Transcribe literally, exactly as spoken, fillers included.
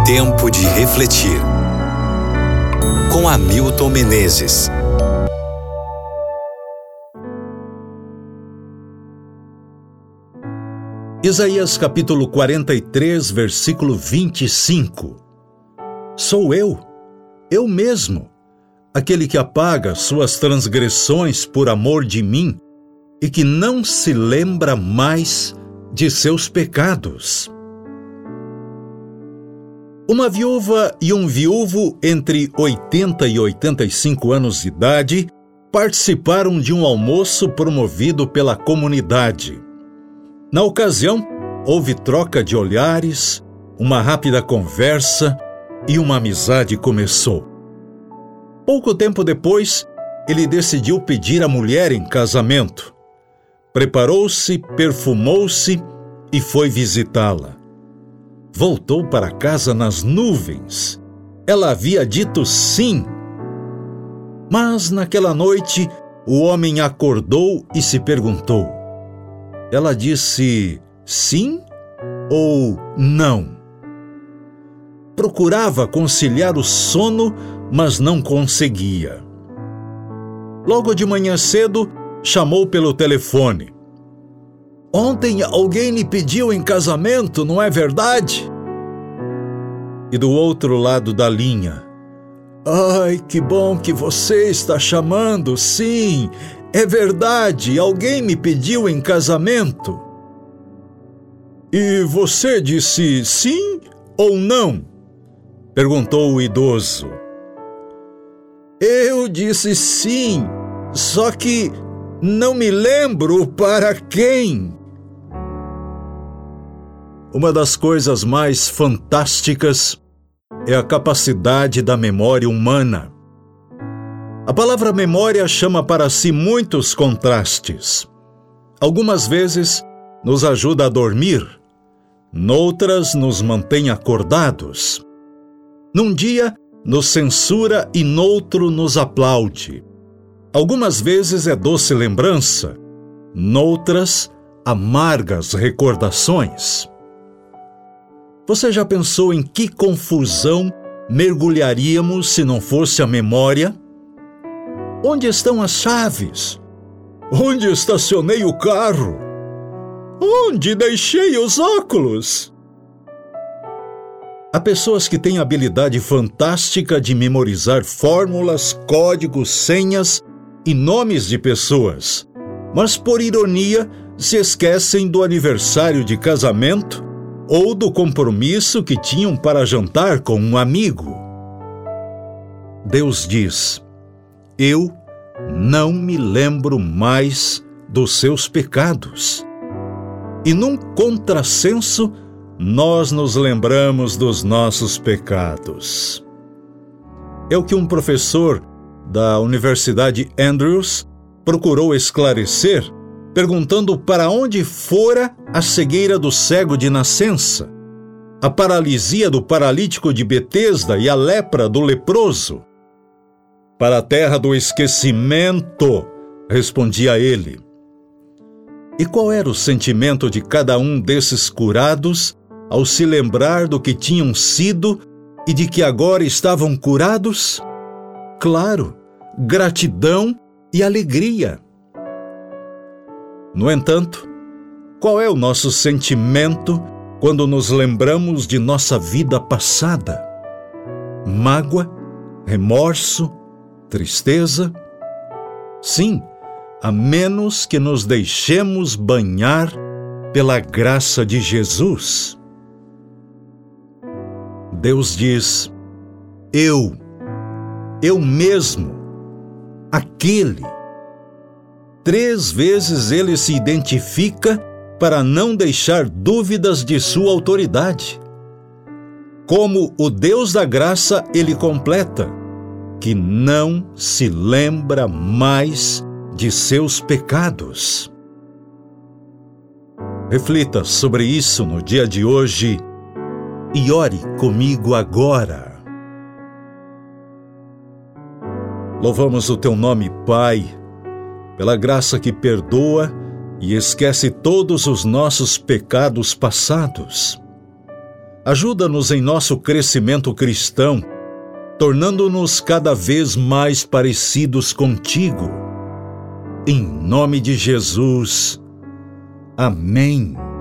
Tempo de refletir. Com Hamilton Menezes. Isaías capítulo quarenta e três, versículo vinte e cinco. Sou eu, eu mesmo, aquele que apaga suas transgressões por amor de mim e que não se lembra mais de seus pecados. Uma viúva e um viúvo entre oitenta e oitenta e cinco anos de idade participaram de um almoço promovido pela comunidade. Na ocasião, houve troca de olhares, uma rápida conversa e uma amizade começou. Pouco tempo depois, ele decidiu pedir a mulher em casamento. Preparou-se, perfumou-se e foi visitá-la. Voltou para casa nas nuvens. Ela havia dito sim. Mas naquela noite, o homem acordou e se perguntou: ela disse sim ou não? Procurava conciliar o sono, mas não conseguia. Logo de manhã cedo, chamou pelo telefone. Ontem alguém lhe pediu em casamento, não é verdade? E do outro lado da linha: ai, que bom que você está chamando, sim, é verdade, alguém me pediu em casamento. E você disse sim ou não? Perguntou o idoso. Eu disse sim, só que não me lembro para quem. Uma das coisas mais fantásticas é a capacidade da memória humana. A palavra memória chama para si muitos contrastes. Algumas vezes nos ajuda a dormir, noutras nos mantém acordados. Num dia nos censura e noutro nos aplaude. Algumas vezes é doce lembrança, noutras amargas recordações. Você já pensou em que confusão mergulharíamos se não fosse a memória? Onde estão as chaves? Onde estacionei o carro? Onde deixei os óculos? Há pessoas que têm a habilidade fantástica de memorizar fórmulas, códigos, senhas e nomes de pessoas, mas, por ironia, se esquecem do aniversário de casamento ou do compromisso que tinham para jantar com um amigo. Deus diz: eu não me lembro mais dos seus pecados. E num contrassenso, nós nos lembramos dos nossos pecados. É o que um professor da Universidade Andrews procurou esclarecer, perguntando para onde fora a cegueira do cego de nascença, a paralisia do paralítico de Betesda e a lepra do leproso. Para a terra do esquecimento, respondia ele. E qual era o sentimento de cada um desses curados ao se lembrar do que tinham sido e de que agora estavam curados? Claro, gratidão e alegria. No entanto, qual é o nosso sentimento quando nos lembramos de nossa vida passada? Mágoa, remorso, tristeza? Sim, a menos que nos deixemos banhar pela graça de Jesus. Deus diz: eu, eu mesmo, aquele. Três vezes ele se identifica para não deixar dúvidas de sua autoridade. Como o Deus da graça, ele completa: que não se lembra mais de seus pecados. Reflita sobre isso no dia de hoje e ore comigo agora. Louvamos o teu nome, Pai, pela graça que perdoa e esquece todos os nossos pecados passados. Ajuda-nos em nosso crescimento cristão, tornando-nos cada vez mais parecidos contigo. Em nome de Jesus. Amém.